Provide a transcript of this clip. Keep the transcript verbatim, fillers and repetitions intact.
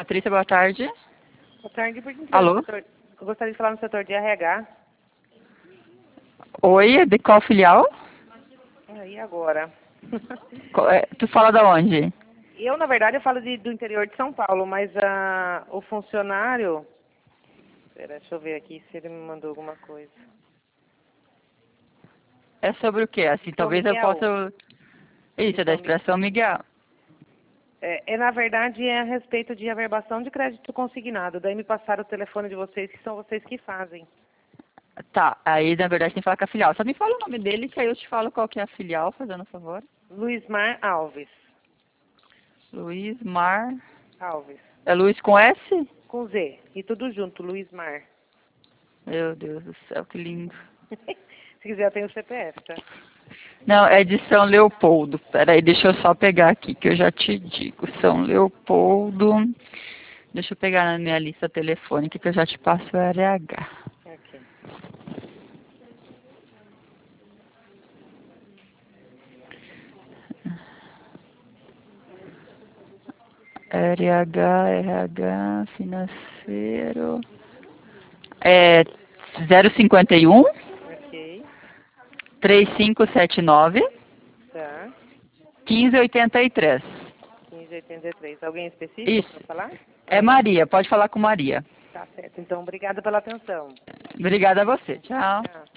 Patrícia, boa tarde. Boa tarde, por gentileza, Alô? setor- eu gostaria de falar no setor de R H. Oi, de qual filial? Aí agora. Qual é- Tu fala da onde? Eu, na verdade, eu falo de- do interior de São Paulo, mas ah, o funcionário... Pera, deixa eu ver aqui se ele me mandou alguma coisa. É sobre o quê? Assim, São talvez eu Miguel? possa... De Isso, é da São Miguel. Expressão Miguel. É, é, na verdade, é a respeito de averbação de crédito consignado. Daí me passaram o telefone de vocês, que são vocês que fazem. Tá, aí na verdade tem que falar com a filial. Só me fala o nome dele que aí eu te falo qual que é a filial, fazendo um favor. Luizmar Alves. Luiz Mar... Alves. É Luiz com S? Com Z. E tudo junto, Luizmar. Meu Deus do céu, que lindo. Se quiser, eu tenho o C P F, tá? Não, é de São Leopoldo. Peraí, deixa eu só pegar aqui que eu já te digo. São Leopoldo. Deixa eu pegar na minha lista telefônica que eu já te passo o R H. Ok. R H, R H, financeiro. É zero cinquenta e um, Ok. três cinco sete nove, Tá. quinze oitenta e três. quinze oitenta e três. Alguém específico para Isso. falar? É Maria, pode falar com Maria. Tá certo. Então, obrigada pela atenção. Obrigada a você. Tchau. Tchau.